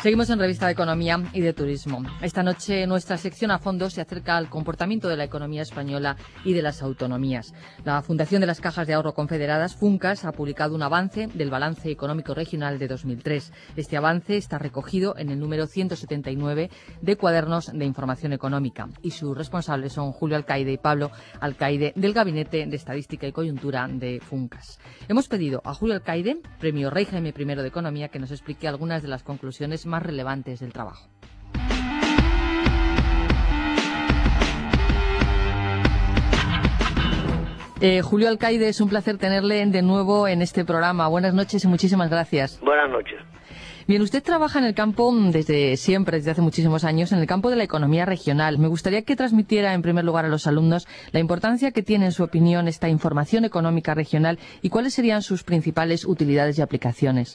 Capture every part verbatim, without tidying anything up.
Seguimos en Revista de Economía y de Turismo. Esta noche nuestra sección a fondo se acerca al comportamiento de la economía española y de las autonomías. La Fundación de las Cajas de Ahorro Confederadas, FUNCAS, ha publicado un avance del Balance Económico Regional de dos mil tres. Este avance está recogido en el número ciento setenta y nueve de Cuadernos de Información Económica y sus responsables son Julio Alcaide y Pablo Alcaide del Gabinete de Estadística y Coyuntura de FUNCAS. Hemos pedido a Julio Alcaide, Premio Rey Jaime primero de Economía, que nos explique algunas de las conclusiones más relevantes del trabajo. Eh, Julio Alcaide, es un placer tenerle de nuevo en este programa. Buenas noches y muchísimas gracias. Buenas noches. Bien, usted trabaja en el campo desde siempre, desde hace muchísimos años, en el campo de la economía regional. Me gustaría que transmitiera en primer lugar a los alumnos la importancia que tiene, en su opinión, esta información económica regional y cuáles serían sus principales utilidades y aplicaciones.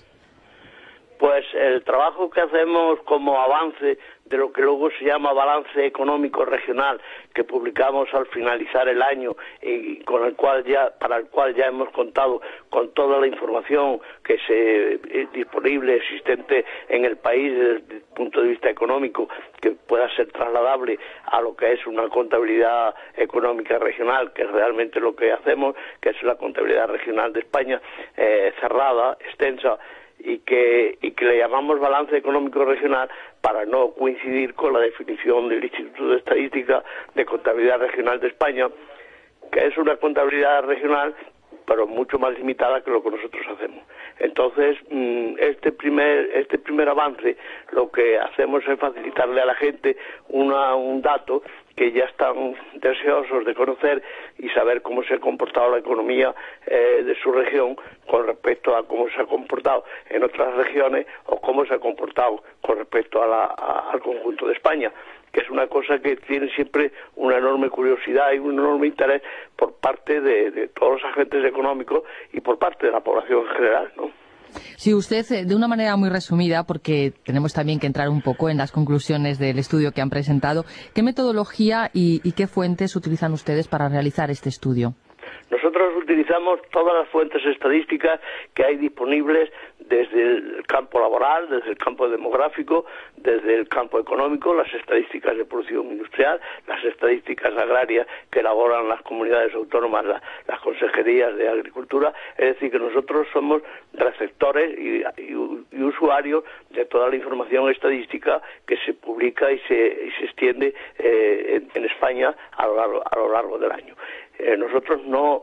Pues el trabajo que hacemos como avance de lo que luego se llama Balance Económico Regional, que publicamos al finalizar el año y con el cual ya para el cual ya hemos contado con toda la información que se es disponible existente en el país desde el punto de vista económico, que pueda ser trasladable a lo que es una contabilidad económica regional, que es realmente lo que hacemos, que es la contabilidad regional de España, eh, cerrada, extensa, y que y que le llamamos balance económico regional para no coincidir con la definición del Instituto de Estadística de Contabilidad Regional de España, que es una contabilidad regional pero mucho más limitada que lo que nosotros hacemos. Entonces, este primer este primer avance lo que hacemos es facilitarle a la gente una, un dato que ya están deseosos de conocer y saber cómo se ha comportado la economía eh, de su región con respecto a cómo se ha comportado en otras regiones o cómo se ha comportado con respecto a la, a, al conjunto de España, que es una cosa que tiene siempre una enorme curiosidad y un enorme interés por parte de, de todos los agentes económicos y por parte de la población en general, ¿no? Sí, usted, de una manera muy resumida, porque tenemos también que entrar un poco en las conclusiones del estudio que han presentado, ¿qué metodología y, y qué fuentes utilizan ustedes para realizar este estudio? Nosotros utilizamos todas las fuentes estadísticas que hay disponibles desde el campo laboral, desde el campo demográfico, desde el campo económico, las estadísticas de producción industrial, las estadísticas agrarias que elaboran las comunidades autónomas, la, las consejerías de agricultura. Es decir, que nosotros somos receptores y, y, y usuarios de toda la información estadística que se publica y se, y se extiende eh, en, en España a lo largo, a lo largo del año. Eh, nosotros no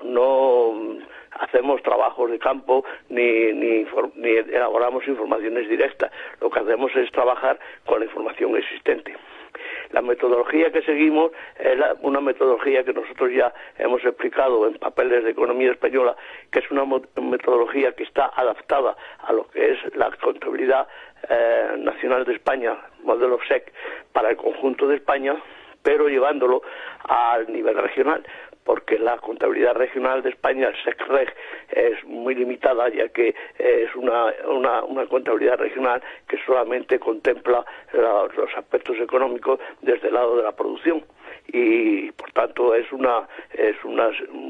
no hacemos trabajos de campo ni, ni, ni elaboramos informaciones directas. Lo que hacemos es trabajar con la información existente. La metodología que seguimos es la, una metodología que nosotros ya hemos explicado en papeles de economía española, que es una metodología que está adaptada a lo que es la contabilidad eh, nacional de España, modelo S E C, para el conjunto de España, pero llevándolo al nivel regional, porque la contabilidad regional de España, el S E C Reg, es muy limitada, ya que es una, una, una contabilidad regional que solamente contempla la, los aspectos económicos desde el lado de la producción. Y por tanto es una es una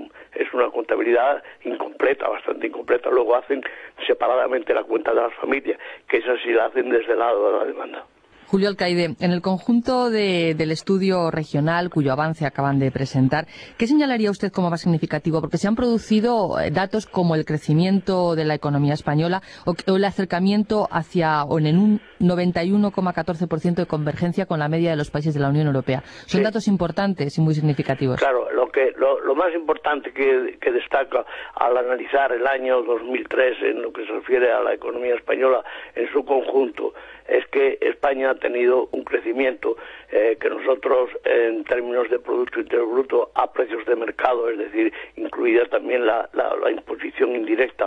es una contabilidad incompleta, bastante incompleta. Luego hacen separadamente la cuenta de las familias, que esa sí la hacen desde el lado de la demanda. Julio Alcaide, en el conjunto de, del estudio regional cuyo avance acaban de presentar, ¿qué señalaría usted como más significativo? Porque se han producido datos como el crecimiento de la economía española o, o el acercamiento hacia o en un noventa y uno coma catorce por ciento de convergencia con la media de los países de la Unión Europea. Son sí. datos importantes y muy significativos. Claro, lo que lo, lo más importante que, que destaca al analizar el año dos mil tres en lo que se refiere a la economía española en su conjunto es que España ha tenido un crecimiento eh, que nosotros, en términos de Producto Interior Bruto, a precios de mercado, es decir, incluida también la, la, la imposición indirecta,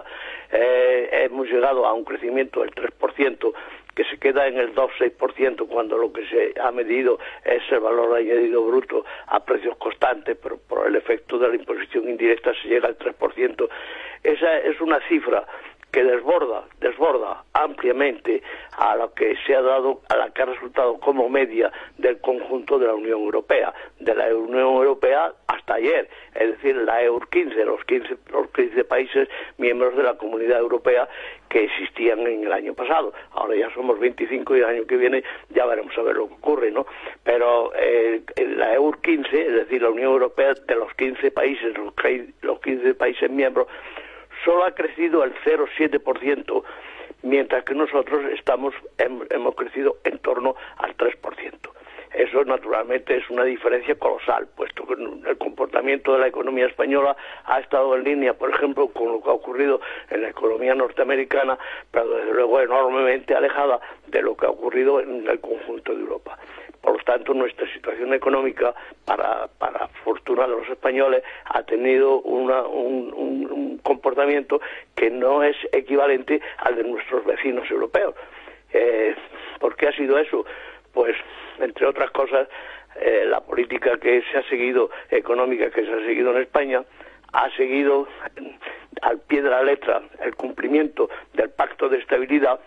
eh, hemos llegado a un crecimiento del tres por ciento, que se queda en el dos coma seis por ciento cuando lo que se ha medido es el valor añadido bruto a precios constantes, pero por el efecto de la imposición indirecta se llega al tres por ciento. Esa es una cifra que desborda, desborda ampliamente a lo que se ha dado, a la que ha resultado como media del conjunto de la Unión Europea, de la Unión Europea hasta ayer, es decir, la E U quince, los quince, los quince países miembros de la Comunidad Europea que existían en el año pasado. Ahora ya somos veinticinco y el año que viene ya veremos a ver lo que ocurre, ¿no? Pero eh, la E U quince, es decir, la Unión Europea, de los quince países, los, los quince países miembros, solo ha crecido el cero coma siete por ciento, mientras que nosotros estamos hemos crecido en torno al tres por ciento. Eso naturalmente es una diferencia colosal, puesto que el comportamiento de la economía española ha estado en línea, por ejemplo, con lo que ha ocurrido en la economía norteamericana, pero desde luego enormemente alejada de lo que ha ocurrido en el conjunto de Europa. Por lo tanto, nuestra situación económica, para, para fortuna de los españoles, ha tenido una, un, un, un comportamiento que no es equivalente al de nuestros vecinos europeos. Eh, ¿Por qué ha sido eso? Pues, entre otras cosas, eh, la política que se ha seguido, económica que se ha seguido en España, ha seguido al pie de la letra el cumplimiento del Pacto de Estabilidad,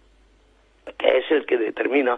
que es el que determina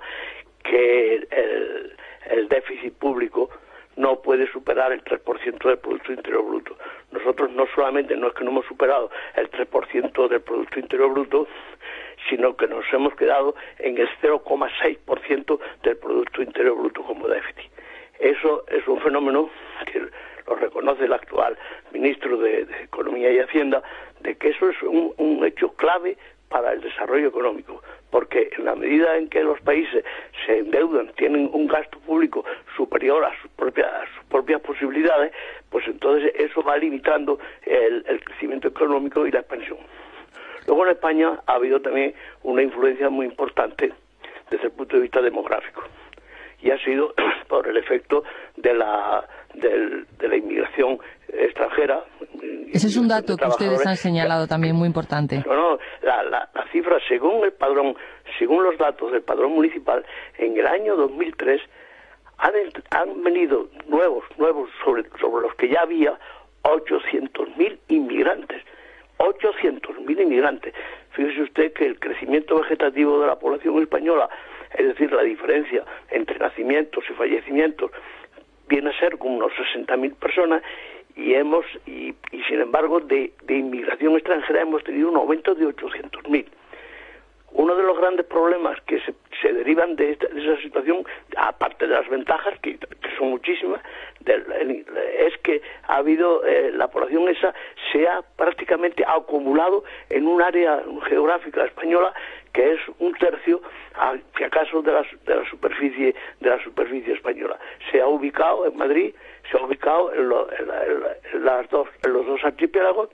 que el, el déficit público no puede superar el tres por ciento del Producto Interior Bruto. Nosotros no solamente no es que no hemos superado el tres por ciento del Producto Interior Bruto, sino que nos hemos quedado en el cero coma seis por ciento del Producto Interior Bruto como déficit. Eso es un fenómeno que lo reconoce el actual ministro de, de Economía y Hacienda, de que eso es un, un hecho clave para el desarrollo económico, porque en la medida en que los países se endeudan, tienen un gasto público superior a sus propias, a sus propias posibilidades, pues entonces eso va limitando el, el crecimiento económico y la expansión. Luego en España ha habido también una influencia muy importante desde el punto de vista demográfico, y ha sido por el efecto de la, del, de la inmigración extranjera. Ese es un dato que ustedes han señalado también muy importante. No, no, la, la, la cifra, según el padrón, según los datos del padrón municipal, en el año dos mil tres han, han venido nuevos, nuevos sobre, sobre los que ya había ochocientos mil inmigrantes. ochocientos mil inmigrantes. Fíjese usted que el crecimiento vegetativo de la población española, es decir, la diferencia entre nacimientos y fallecimientos, viene a ser como unos sesenta mil personas, y hemos y, y sin embargo de, de inmigración extranjera hemos tenido un aumento de ochocientos mil. Uno de los grandes problemas que se, se derivan de, esta, de esa situación, aparte de las ventajas, que, que son muchísimas, de, es que ha habido, eh, la población esa se ha prácticamente acumulado en un área geográfica española que es un tercio, si acaso, de la, de la superficie de la superficie española. Se ha ubicado en Madrid, se ha ubicado en, lo, en, la, en, la, en, las dos, en los dos archipiélagos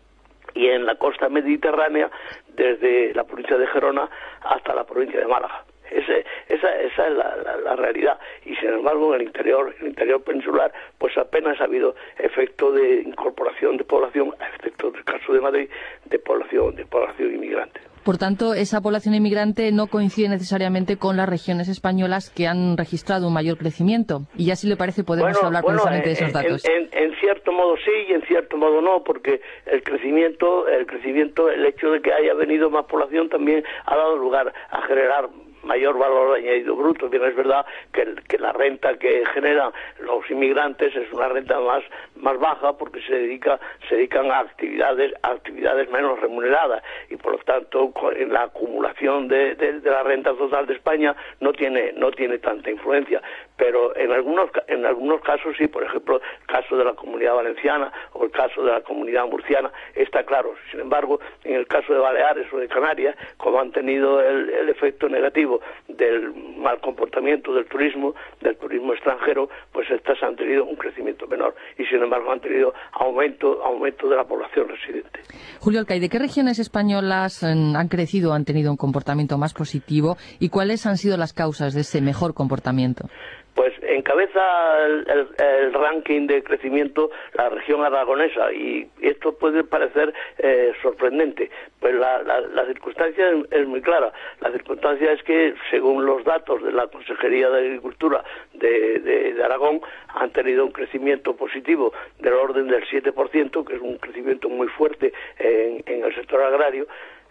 y en la costa mediterránea, desde la provincia de Gerona hasta la provincia de Málaga. Ese, esa, esa es la, la, la realidad. Y sin embargo, en el interior, en el interior peninsular, pues apenas ha habido efecto de incorporación de población, excepto del caso de Madrid, de población, de población inmigrante. Por tanto, esa población inmigrante no coincide necesariamente con las regiones españolas que han registrado un mayor crecimiento. Y ya, si le parece, podemos bueno, hablar bueno, precisamente en, de esos datos. En, en, en cierto modo sí y en cierto modo no, porque el crecimiento, el crecimiento, el hecho de que haya venido más población también ha dado lugar a generar mayor valor añadido bruto. Bien, es verdad que, que la renta que generan los inmigrantes es una renta más más baja, porque se dedica se dedican a actividades a actividades menos remuneradas, y por lo tanto en la acumulación de, de, de la renta total de España no tiene no tiene tanta influencia. Pero en algunos en algunos casos sí, por ejemplo el caso de la Comunidad Valenciana o el caso de la Comunidad Murciana está claro. Sin embargo, en el caso de Baleares o de Canarias, como han tenido el, el efecto negativo del mal comportamiento del turismo, del turismo extranjero, pues estas han tenido un crecimiento menor y sin embargo han tenido aumento aumento de la población residente. Julio Alcaide, ¿qué regiones españolas han crecido o han tenido un comportamiento más positivo y cuáles han sido las causas de ese mejor comportamiento? Pues encabeza el, el, el ranking de crecimiento la región aragonesa, y esto puede parecer eh, sorprendente. Pues la, la, la circunstancia es, es muy clara. La circunstancia es que, según los datos de la Consejería de Agricultura de, de, de Aragón, han tenido un crecimiento positivo del orden del siete por ciento, que es un crecimiento muy fuerte en, en el sector agrario.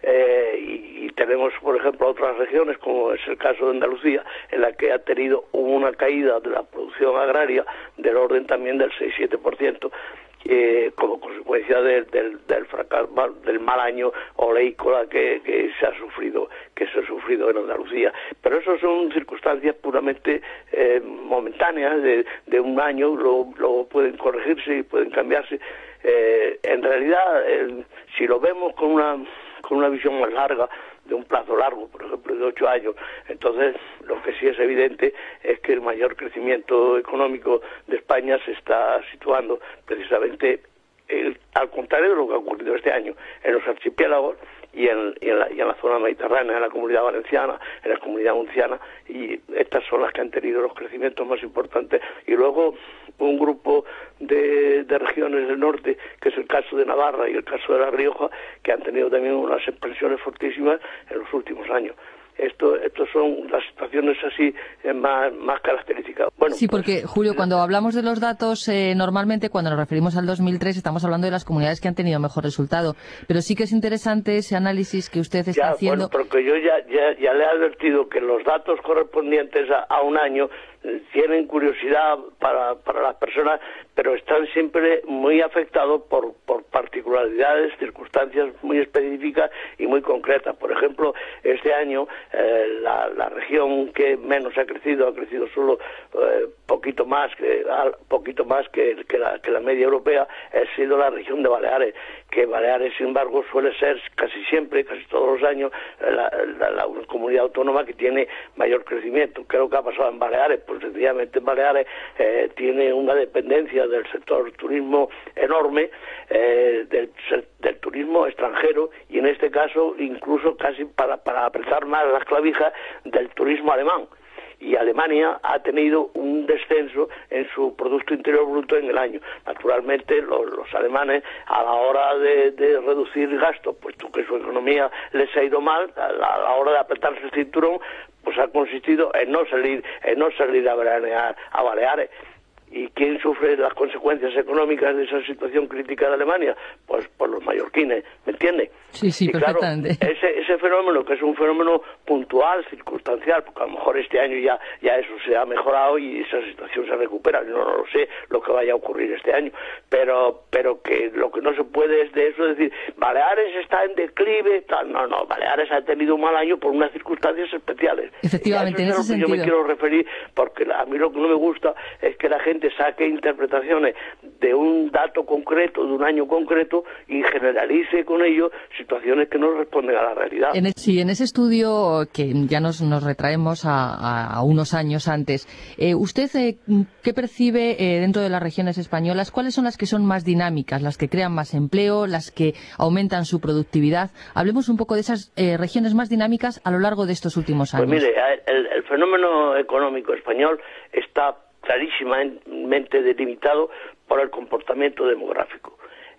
eh, y, y tenemos, por ejemplo, otras regiones, como es el caso de Andalucía, en la que ha tenido una caída de la producción agraria del orden también del seis siete por ciento, Eh, como consecuencia de, de, del fracaso, del mal año oleícola que, que se ha sufrido que se ha sufrido en Andalucía. Pero eso son circunstancias puramente eh, momentáneas de, de un año, luego, luego pueden corregirse y pueden cambiarse. Eh, en realidad, eh, si lo vemos con una con una visión más larga, de un plazo largo, por ejemplo, de ocho años, entonces lo que sí es evidente es que el mayor crecimiento económico de España se está situando precisamente el, al contrario de lo que ha ocurrido este año, en los archipiélagos y en, y en, la, y en la zona mediterránea, en la Comunidad Valenciana, en la Comunidad Murciana, y estas son las que han tenido los crecimientos más importantes. Y luego un grupo de, de regiones del norte, que es el caso de Navarra y el caso de La Rioja, que han tenido también unas expansiones fortísimas en los últimos años. Esto, estos son las situaciones así eh, más, más características. Bueno, sí, porque, pues, Julio, cuando hablamos de los datos, eh, normalmente cuando nos referimos al dos mil tres estamos hablando de las comunidades que han tenido mejor resultado. Pero sí que es interesante ese análisis que usted está ya, haciendo. Bueno, porque yo ya, ya, ya le he advertido que los datos correspondientes a, a un año eh, tienen curiosidad para, para las personas, pero están siempre muy afectados por, por particularidades, circunstancias muy específicas y muy concretas. Por ejemplo, este año eh, la, la región que menos ha crecido, ha crecido solo eh, poquito más que poquito más que, que, la, que la media europea, ha sido la región de Baleares, que Baleares, sin embargo, suele ser casi siempre, casi todos los años, la, la, la comunidad autónoma que tiene mayor crecimiento. Creo que ha pasado en Baleares, pues sencillamente en Baleares eh, tiene una dependencia del sector turismo enorme, eh, del, del turismo extranjero, y en este caso incluso casi para, para apretar más las clavijas del turismo alemán. Y Alemania ha tenido un descenso en su Producto Interior Bruto en el año. Naturalmente, los, los alemanes, a la hora de, de reducir gastos, puesto que su economía les ha ido mal, a la, a la hora de apretarse el cinturón, pues ha consistido en no salir, en no salir a veranear a Baleares. ¿Y quién sufre las consecuencias económicas de esa situación crítica de Alemania? Pues por los mallorquines, ¿me entiende? Sí, sí, y perfectamente. Claro, ese, ese fenómeno, que es un fenómeno puntual, circunstancial, porque a lo mejor este año ya, ya eso se ha mejorado y esa situación se recupera. Yo no, no lo sé lo que vaya a ocurrir este año, pero pero que lo que no se puede es de eso decir, Baleares está en declive, tal. No, no, Baleares ha tenido un mal año por unas circunstancias especiales. Efectivamente, y a eso es en ese a lo que sentido. yo me quiero referir, porque a mí lo que no me gusta es que la gente saque interpretaciones de un dato concreto, de un año concreto, y generalice con ello situaciones que no responden a la realidad. En el, sí, en ese estudio, que ya nos, nos retraemos a, a, a unos años antes, eh, ¿usted eh, qué percibe eh, dentro de las regiones españolas? ¿Cuáles son las que son más dinámicas, las que crean más empleo, las que aumentan su productividad? Hablemos un poco de esas eh, regiones más dinámicas a lo largo de estos últimos años. Pues mire, el, el fenómeno económico español está clarísimamente delimitado por el comportamiento demográfico.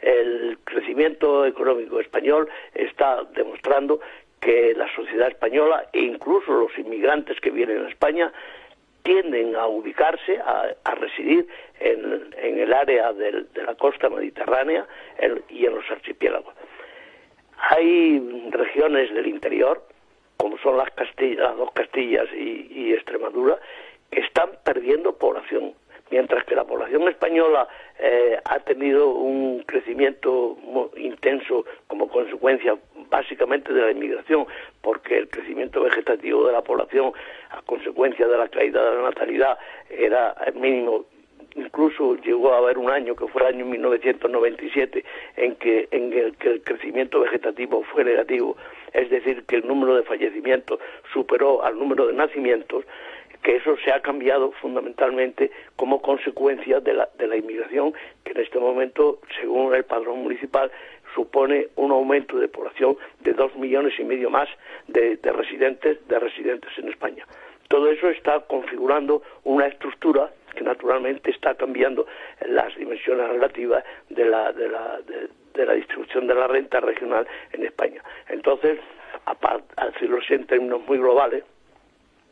El crecimiento económico español está demostrando que la sociedad española e incluso los inmigrantes que vienen a España tienden a ubicarse, a, a residir en, en el área del, de la costa mediterránea en, y en los archipiélagos. Hay regiones del interior, como son las, Castillas, las dos Castillas y, y Extremadura, que están perdiendo población, mientras que la población española eh, ha tenido un crecimiento muy intenso como consecuencia básicamente de la inmigración, porque el crecimiento vegetativo de la población a consecuencia de la caída de la natalidad era mínimo. Incluso llegó a haber un año, que fue el año mil novecientos noventa y siete, en que, en el que el crecimiento vegetativo fue negativo, es decir, que el número de fallecimientos superó al número de nacimientos, que eso se ha cambiado fundamentalmente como consecuencia de la, de la inmigración, que en este momento, según el padrón municipal, supone un aumento de población de dos millones y medio más de, de residentes de residentes en España. Todo eso está configurando una estructura que naturalmente está cambiando las dimensiones relativas de la, de la, de, de la distribución de la renta regional en España. Entonces, aparte, al decirlo así en términos muy globales,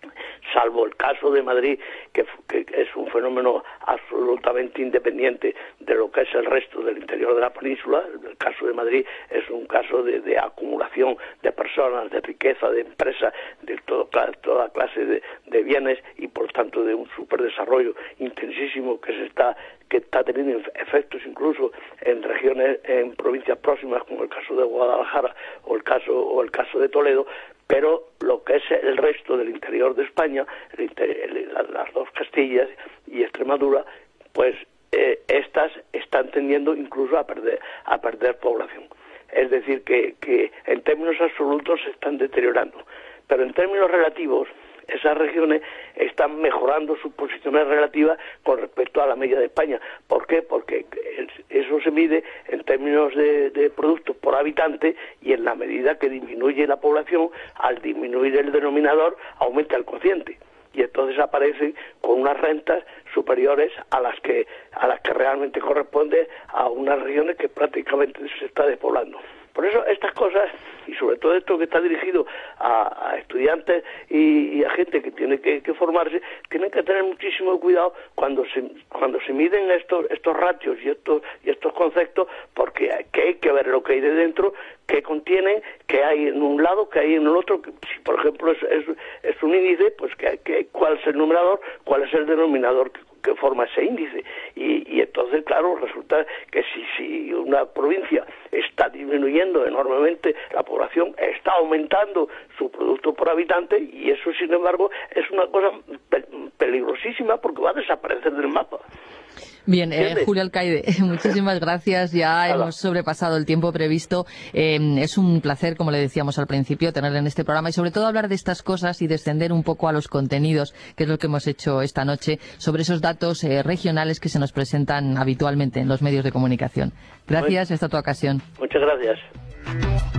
salvo el caso de Madrid, que, que es un fenómeno absolutamente independiente de lo que es el resto del interior de la península. El caso de Madrid es un caso de, de acumulación de personas, de riqueza, de empresas, de todo, toda clase de, de bienes y por tanto de un superdesarrollo intensísimo que se está que está teniendo efectos incluso en regiones, en provincias próximas como el caso de Guadalajara o el caso o el caso de Toledo. Pero lo que es el resto del interior de España, el inter, las dos Castillas y Extremadura, pues eh, estas están tendiendo incluso a perder a perder población. Es decir, que, que en términos absolutos se están deteriorando. Pero en términos relativos, esas regiones están mejorando sus posiciones relativas con respecto a la media de España. ¿Por qué? Porque eso se mide en términos de, de productos por habitante y en la medida que disminuye la población, al disminuir el denominador, aumenta el cociente. Y entonces aparecen con unas rentas superiores a las que a las que realmente corresponde a unas regiones que prácticamente se está despoblando. Por eso estas cosas, y sobre todo esto que está dirigido a, a estudiantes y, y a gente que tiene que, que formarse, tienen que tener muchísimo cuidado cuando se cuando se miden estos estos ratios y estos y estos conceptos, porque hay que, hay que ver lo que hay de dentro, qué contienen, qué hay en un lado, qué hay en el otro. Si por ejemplo es, es, es un índice, pues que, que, cuál es el numerador, cuál es el denominador que, que forma ese índice. Y, y entonces, claro, resulta que si, si una provincia está disminuyendo enormemente la población, está aumentando su producto por habitante, y eso, sin embargo, es una cosa pe peligrosísima porque va a desaparecer del mapa. Bien, eh, Julio Alcaide, muchísimas gracias. Ya Hola. Hemos sobrepasado el tiempo previsto. Eh, es un placer, como le decíamos al principio, tenerle en este programa y sobre todo hablar de estas cosas y descender un poco a los contenidos, que es lo que hemos hecho esta noche, sobre esos datos eh, regionales que se nos presentan habitualmente en los medios de comunicación. Gracias, esta es tu ocasión. Muchas gracias.